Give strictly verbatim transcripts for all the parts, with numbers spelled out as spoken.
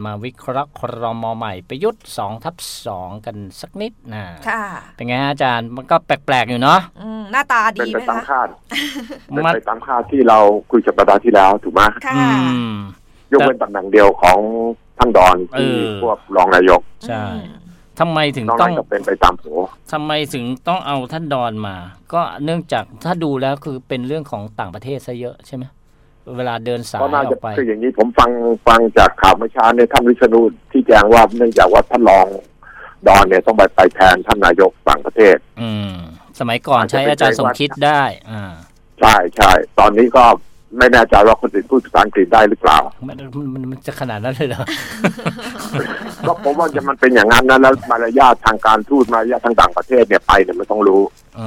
มาวิเคราะห์ครม.ใหม่ประยุทธ์ สองทับสอง กันสักนิดนะค่ะเป็นไงอาจารย์มันก็แปลกๆอยู่เนาะหน้าตาดีไหมคะเป็นไปตามคาดเป็นไปตามคาดที่เราคุยกันประเด็นที่แล้วถูกไหมค่ะยกเว้นตำแหน่งเดียวของท่านดอนที่พวกรองนายกใช่ทำไมถึงต้องเป็นไปตามโผทำไมถึงต้องเอาท่านดอนมาก็เนื่องจากถ้าดูแล้วคือเป็นเรื่องของต่างประเทศซะเยอะใช่ไหมเวลาเดินสายออกไปคืออย่างนี้ผมฟังฟังจากข่าวเมื่อเช้าเนี่ยท่านวิษณุที่แจ้งว่าเนื่องจากว่าท่านรองดอนเนี่ยต้องไปไปแทนท่านนายกต่างประเทศอืมสมัยก่อนใช้อาจารย์สมคิดได้อ่าใช่ใช่ตอนนี้ก็ไม่แน่ใจว่าคนอื่นพูดภาษาอังกฤษได้หรือเปล่ามันมันมันจะขนาดนั้นเลยเหรอก็ผมว่าจะมันเป็นอย่างนั้นนะแล้วมารยาททางการทูตมารยาททางต่างประเทศเนี่ยไปเนี่ยมันต้องรู้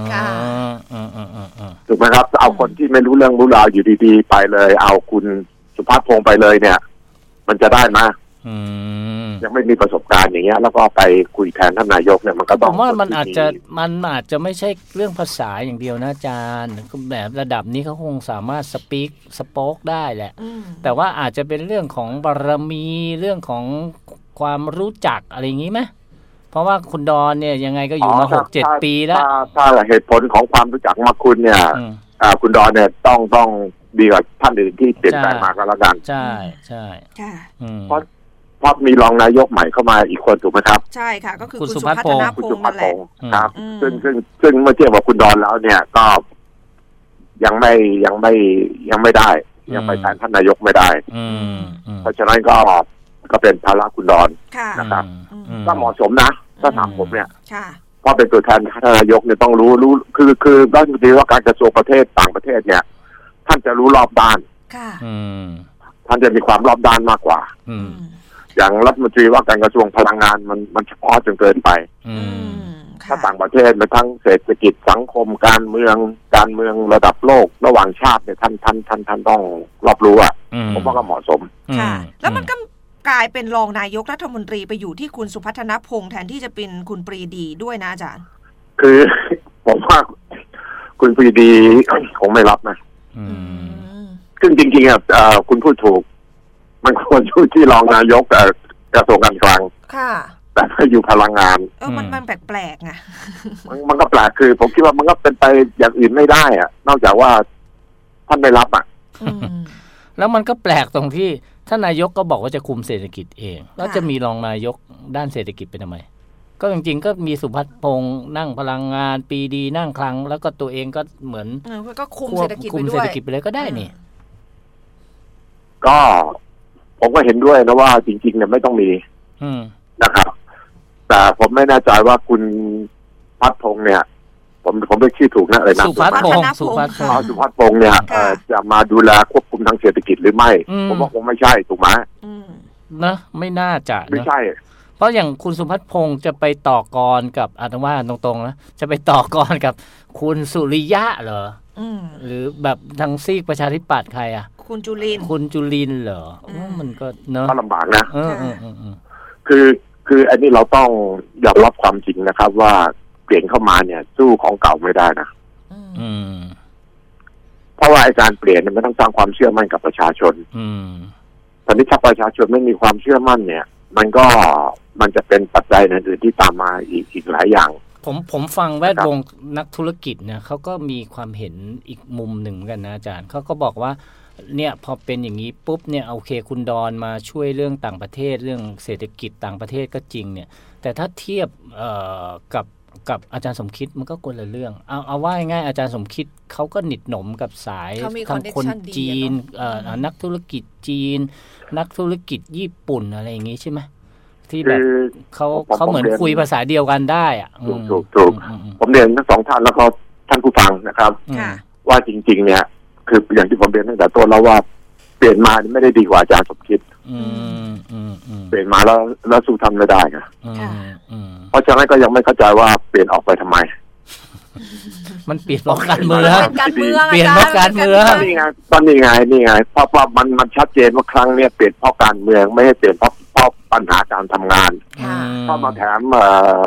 ถูกไหมครับเอาคนที่ไม่รู้เรื่องรู้ราวอยู่ดีๆไปเลยเอาคุณสุภาพพงษ์ไปเลยเนี่ยมันจะได้ไหมยังไม่มีประสบการณ์อย่างเงี้ยแล้วก็ไปคุยแทนท่านนายกเนี่ยมันก็ต้องผมว่ามันอาจจะมันอาจจะไม่ใช่เรื่องภาษาอย่างเดียวนะอาจารย์แบบระดับนี้เขาคงสามารถสปีกสโป๊กได้แหละแต่ว่าอาจจะเป็นเรื่องของบารมีเรื่องของความรู้จักอะไรอย่างงี้ไหมเพราะว่าคุณดอนเนี่ยยังไงก็อยู่มา หกเจ็ด ปีแล้วถ้าเหตุผลของความรู้จักมาคุณเนี่ยคุณดอนเนี่ยต้องต้องดีกว่าท่านอื่นที่เปลี่ยนแปลงมาก็แล้วกันใช่ใช่เพราะเพราะมีรองนายกใหม่เข้ามาอีกคนถูกไหมครับใช่ค่ะก็คือคุณสุพัฒน์พงษ์คุณสุพัฒน์พงษ์ครับซึ่งซึ่งซึ่งเมื่อเทียบกับคุณดอนแล้วเนี่ยก็ยังไม่ยังไม่ยังไม่ได้ยังไปแทนท่านนายกไม่ได้เพราะฉะนั้นก็ก็เป็นภาระคุณดอนนะครับก็เหมาะสมนะถ้าถามผมเนี่ยเพราะเป็นตัวแทนท่านนายกเนี่ยต้องรู้รู้คือคือรัฐมนตรีว่าการกระทรวงประเทศต่างประเทศเนี่ยท่านจะรู้รอบด้านท่านจะมีความรอบด้านมากกว่าอย่างรัฐมนตรีว่าการกระทรวงพลังงานมันมันเฉพาะจนเกินไปถ้าต่างประเทศมันทั้งเศรษฐกิจสังคมการเมืองการเมืองระดับโลกระหว่างชาติเนี่ยท่านท่านท่านท่านต้องรอบรู้อ่ะผมว่าก็เหมาะสมค่ะแล้วมันก็กลายเป็นรองนายกรัฐมนตรีไปอยู่ที่คุณสุพัฒนพงษ์แทนที่จะเป็นคุณปรีดีด้วยนะอาจารย์คือผมว่าคุณปรีดีคงไม่รับนะซึ่งจริงๆอ่ะคุณพูดถูกมันควรอยู่ที่รองนายกกระทรวงการคลังค่ะแต่ถ้าอยู่พลังงานเออมันมันแปลกๆไงมันมันก็แปลกคือผมคิดว่ามันก็เป็นไปอย่างอื่นไม่ได้อ่ะนอกจากว่าท่านไม่รับอ่ะแล้วมันก็แปลกตรงที่ท่านนายกก็บอกว่าจะคุมเศรษฐกิจเองแล้วจะมีรองนายกด้านเศรษฐกิจเป็นทำไมก็จริงๆก็มีสุพัฒน์พงษ์นั่งพลังงานปีดีนั่งคลังแล้วก็ตัวเองก็เหมือนก็คุมเศรษฐกิจไปด้วยคุมเศรษฐกิจไปเลยก็ได้นี่ก็ผมก็เห็นด้วยนะว่าจริงๆเนี่ยไม่ต้องมีนะครับแต่ผมไม่แน่ใจว่าคุณพัฒน์พงษ์เนี่ยผมผมเรียกชื่อถูกนะอะไรนะสุพัฒน์พงษ์สุพัฒน์พงษ์สุพัฒน์พงษ์เนี่ยจะมาดูแลควบคุมทางเศรษฐกิจหรือไม่ผมว่าคงไม่ใช่ถูกไหมนะไม่น่าจะไม่ใช่เพราะอย่างคุณสุพัฒน์พงษ์จะไปต่อกรกับอาตมาตรงๆนะจะไปต่อกรกับคุณสุริยะเหรอหรือแบบทางซีกประชาธิปัตย์ใครอ่ะคุณจุลินคุณจุลินเหรอมันก็เนอะก็ลำบากนะคือคืออันนี้เราต้องยอมรับความจริงนะครับว่าเปลี่ยนเข้ามาเนี่ยสู้ของเก่าไม่ได้นะเพราะว่าไอ้การเปลี่ยนมันต้องสร้างความเชื่อมั่นกับประชาชนตอนนี้ถ้าประชาชนไม่มีความเชื่อมั่นเนี่ยมันก็มันจะเป็นปัจจัยอื่นๆที่ตามมาอีกอีกหลายอย่างผมผมฟังแวดวงนักธุรกิจเนี่ยเขาก็มีความเห็นอีกมุมหนึ่งกันนะอาจารย์เขาก็บอกว่าเนี่ยพอเป็นอย่างนี้ปุ๊บเนี่ยโอเคคุณดอนมาช่วยเรื่องต่างประเทศเรื่องเศรษฐกิจต่างประเทศก็จริงเนี่ยแต่ถ้าเทียบเอ่อกับกับอาจารย์สมคิดมันก็คนละเรื่องเอาเอาว่าง่ายอาจารย์สมคิดเขาก็หนิดหนมกับสายทางคนจีนเอ่อนักธุรกิจจีนนักธุรกิจญี่ปุ่นอะไรอย่างงี้ใช่ไหมที่แบบเขาเขาเหมือนคุยภาษาเดียวกันได้อ่ะถูกถูกถูกผมเรียนทั้งสองท่านแล้วก็ท่านผู้ฟังนะครับว่าจริงๆเนี่ยคืออย่างที่ผมเรียนตั้งแต่ต้นแล้วว่าเปลี่ยนมาไม่ได้ดีกว่าอาจารย์สมคิดเปลี่ยนมาแล้วแล้วสู้ทำไม่ได้ไงเพราะฉะนั้นก็ยังไม่เข้าใจว่าเปลี่ยนออกไปทำไมมันเปลี่ยนเพราะการเมืองเปลี่ยนเพราะการเมืองนี่ไงตอนนี้ไงนี่ไงเพราะว่ามันมันชัดเจนว่าครั้งนี้เปลี่ยนเพราะการเมืองไม่ให้เปลี่ยนเพราะเพราะปัญหาการทำงานเพราะมาแถมท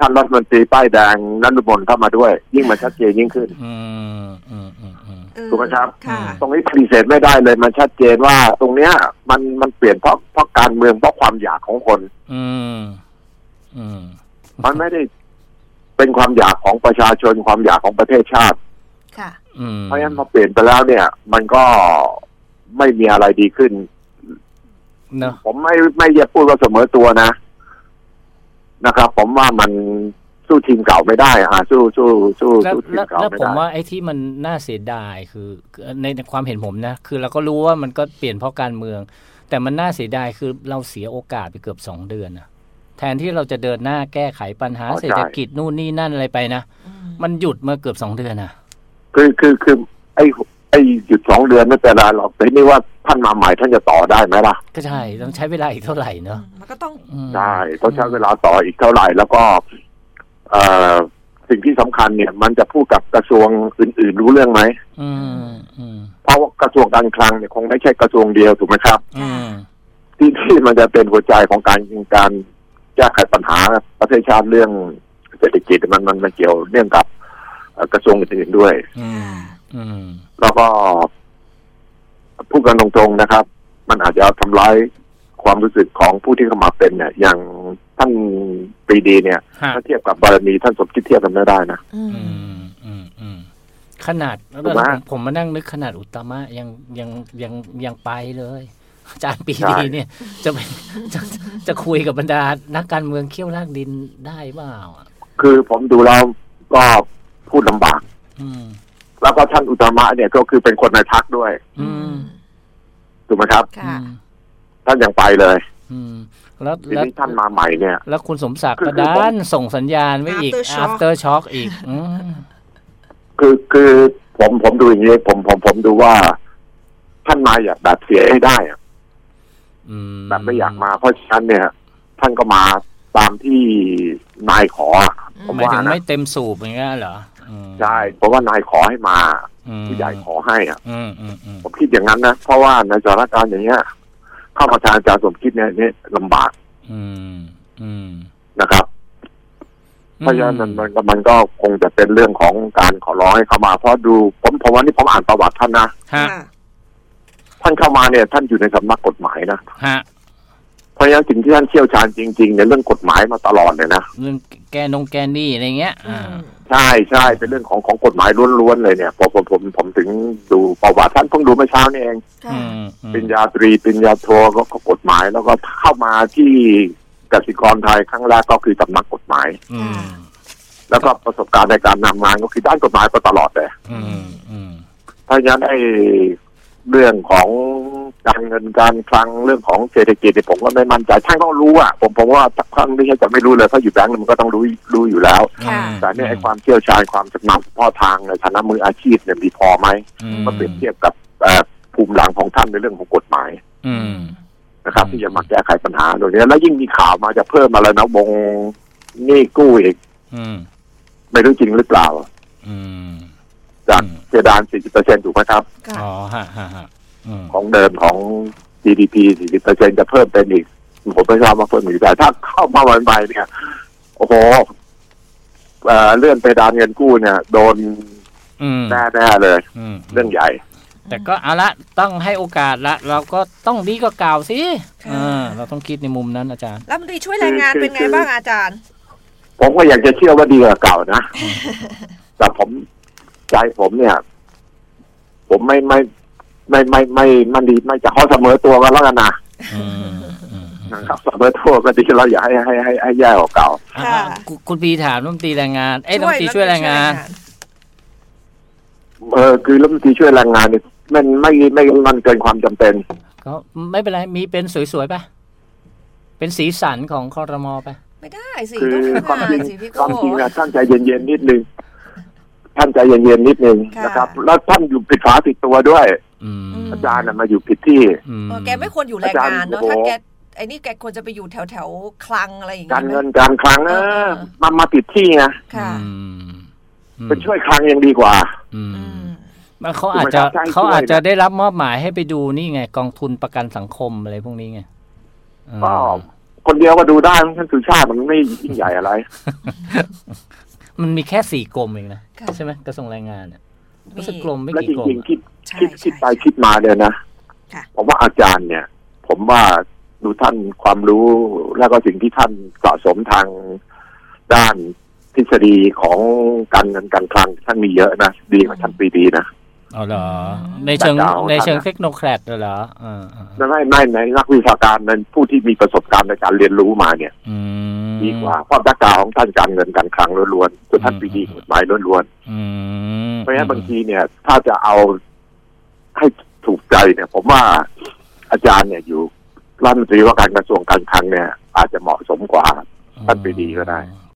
ท่านรัฐมนตรีป้ายแดงนฤมลเข้ามาด้วยยิ่งมันชัดเจนยิ่งขึ้นอืมอืมอืมอืมถูกไหมครับค่ะตรงนี้ปฏิเสธไม่ได้เลยมันชัดเจนว่าตรงเนี้ยมันมันเปลี่ยนเพราะเพราะการเมืองเพราะความอยากของคนอืมอืมมันไม่ได้เป็นความอยากของประชาชนความอยากของประเทศชาติค่ะเพราะฉะนั้นพอเปลี่ยนไปแล้วเนี่ยมันก็ไม่มีอะไรดีขึ้นเนอะผมไม่ไม่อยากพูดว่าเสมอตัวนะนะครับผมว่ามันสู้ทีมเก่าไม่ได้อ่ะสู้สู้สู้สู้ทีมเก่าไม่ได้แล้วผมว่าไอ้ที่มันน่าเสียดายคือในความเห็นผมนะคือเราก็รู้ว่ามันก็เปลี่ยนเพราะการเมืองแต่มันน่าเสียดายคือเราเสียโอกาสไปเกือบสองเดือนนะแทนที่เราจะเดินหน้าแก้ไขปัญหาเศรษฐกิจนู่นนี่นั่นอะไรไปนะมันหยุดมาเกือบสองเดือนนะคือคือคือไอ้ไอ้หยุดสองเดือนไม่เป็นไรหรอกแต่นี่ว่าท่านมาใหม่ท่านจะต่อได้ไหมล่ะก็ใช่ต้องใช้เวลาอีกเท่าไหร่เนอะมันก็ต้องใช่ต้องใช้เวลาต่ออีกเท่าไหร่แล้วก็เอ่อสิ่งที่สำคัญเนี่ยมันจะพูดกับกระทรวงอื่นๆรู้เรื่องไหมอืมอืมเพราะว่ากระทรวงการคลังเนี่ยคงไม่ใช่กระทรวงเดียวถูกไหมครับอืมที่ที่มันจะเป็นหัวใจของการการแก้ไขปัญหาประเทศชาติเรื่องเศรษฐกิจมันมันมันเกี่ยวเนื่องกับกระทรวงอื่นๆด้วยอืมอืมแล้วก็พูดกันตรงๆนะครับมันอาจจะทำร้ายความรู้สึกของผู้ที่เข้ามาเป็นเนี่ยอย่างท่านปรีดีเนี่ยถ้าเทียบกับบารมีท่านสมคิดเทียบกันไม่ได้นะอืมอืมอืมขนาดแล้วผมมานั่งนึกขนาดอุตตมะยังยังยังยังไปเลยอาจารย์ปรีดีเนี่ยจะเป็นจะจะคุยกับบรรดานักการเมืองเขี้ยวลากดินได้เปล่าคือผมดูแล้วก็พูดลำบากแล้วก็ท่านอุตตมะเนี่ยก็คือเป็นคนในพรรคด้วยถูกไหมครับท่านยังไปเลยแล้วทีนี้ท่านมาใหม่เนี่ยแล้วคุณสมศักดิ์ก็ด้านส่งสัญญาณไว้อีก after shock อีกคือคือผมผมดูอย่างนี้ผมผมผมดูว่าท่านมาอยากแบบเสียให้ได้แบบไม่อยากมาเพราะฉะนั้นเนี่ยท่านก็มาตามที่นายขอหมายถึงไม่เต็มสูบอย่างเงี้ยเหรอใช่เพราะว่านายขอให้มาผู้ใหญ่ขอให้อ่ะผมคิดอย่างนั้นนะเพราะว่าในสถานการณ์อย่างเงี้ยเข้ามาทางอาจารย์สมคิดเนี่ยนี่ลำบากนะครับเพราะฉะนั้นมันมันมันก็คงจะเป็นเรื่องของการขอร้องให้เข้ามาเพราะดูผมผมว่านี่ผมอ่านประวัติท่านนะท่านเข้ามาเนี่ยท่านอยู่ในสำนักกฎหมายนะเพราะฉะนั้นสิ่งที่ท่านเชี่ยวชาญจริงๆในเรื่องกฎหมายมาตลอดเลยนะเรื่องแกนงแกนนี่อะไรเงี้ยใช่ใช่เป็นเรื่องของของกฎหมายล้วนๆเลยเนี่ยผมผมผมผมถึงดูประวัติท่านเพิ่งดูเมื่อเช้านี่เองปริญญาตรีปริญญาโทก็กฎหมายแล้วก็เข้ามาที่กสิกรไทยครั้งแรกก็คือสำนักกฎหมายแล้วก็ประสบการณ์ในการนำงานก็คือด้านกฎหมายก็ตลอดเลยเพราะฉะนั้นไอ้เรื่องของการเงินการคลังเรื่องของเศรษฐกิจเนี่ยผมก็ไม่มั่นใจท่านต้องรู้อ่ะผมผมว่าท่านไม่ใช่จะไม่รู้เลยเพราะอยู่แบงก์มันก็ต้องรู้รู้อยู่แล้วแต่เนี่ยไอ้ความเชี่ยวชาญความชำนาญเฉพาะทางในฐานะมืออาชีพเนี่ยมีพอไหมก็เปรียบเทียบกับภูมิหลังของท่านในเรื่องของกฎหมายนะครับที่จะมาแก้ไขปัญหาตรงนี้แล้วยิ่งมีข่าวมาจะเพิ่มมาแล้วนะวงหนี้กู้อีกไม่รู้จริงหรือเปล่าจากเพดาน สี่สิบเปอร์เซ็นต์ ถูกไหมครับอ๋อฮะฮะฮะของเดิมของ จี ดี พี สี่สิบเปอร์เซ็นต์ จะเพิ่มเป็นอีกผมไม่ทราบว่าเพิ่มอีกแต่ถ้าเข้ามาวันใหม่เนี่ยโอ้โหเอ่อเลื่อนเพดานเงินกู้เนี่ยโดนแน่ๆเลยเรื่องใหญ่แต่ก็เอาละต้องให้โอกาสละเราก็ต้องดีก็กล่าวสิเราต้องคิดในมุมนั้นอาจารย์รัฐมนตรีช่วยแรงงานเป็นไงบ้างอาจารย์ผมก็อยากจะเชื่อว่าดีกว่าเก่านะแต่ผมใจผมเนี่ยผมไม่ไม่ไม่ไม่ไม่มันดีไม่จะขอเสมอตัวกันแล้วกันนะนะครับเสมอตัวก็ดีเราอย่าให้ให้ให้ให้แย่กว่าเก่าคุณปีถามรัฐมนตรีแรงงานเอ้ยรัฐมนตรีช่วยแรงงานเออคือรัฐมนตรีช่วยแรงงานเนี่ยมันไม่ไม่มันเกินความจำเป็นก็ไม่เป็นไรมีเป็นสวยๆป่ะเป็นสีสันของครม.ไปไม่ได้สิคือความจริงความจริงนะท่านใจเย็นๆนิดนึงท่านใจเย็นๆนิดนึงนะครับแล้วท่านอยู่ผิดฝาผิดตัวด้วยอาจารย์มาอยู่ผิดที่แกไม่ควรอยู่แรงงานเนาะถ้าแกไอ้นี่แกควรจะไปอยู่แถวแถวคลังอะไรอย่างเงี้ยการเงินการคลังเออมามาผิดที่ไงเป็นช่วยคลังยังดีกว่ามันเขาอาจจะเขาอาจจะได้รับมอบหมายให้ไปดูนี่ไงกองทุนประกันสังคมอะไรพวกนี้ไงก็คนเดียวก็ดูได้ท่านสุชาติมันไม่ยิ่งใหญ่อะไรมันมีแค่สี่กรมเองนะใช่ไหมกระทรวงแรงงานเนี่ยรู้สึกกรมไม่กี่กรมแล้วจริงๆคิดคิดคิดไปคิดมาเนี่ยนะผมว่าอาจารย์เนี่ยผมว่าดูท่านความรู้แล้วก็สิ่งที่ท่านสะสมทางด้านทฤษฎีของการเงินการคลังท่านมีเยอะนะดีกว่าท่านปรีดีนะอ๋อเหรอในเชิงในเชิงเทคโนแครดเหรออ่าไม่ไม่ในนักวิชาการนั้นผู้ที่มีประสบการณ์ในการเรียนรู้มาเนี่ยดีกว่าเพราะแบ็คกราวด์ของท่านการเงินการคลังล้วนๆส่วนท่านปรีดีกฎหมายล้วนๆเพราะฉะนั้นบางทีเนี่ยถ้าจะเอาให้ถูกใจเนี่ยผมว่าอาจารย์เนี่ยอยู่รัฐมนตรีว่าการกระทรวงการคลังเนี่ยอาจจะเหมาะสมกว่าท่านปรีดีก็ได้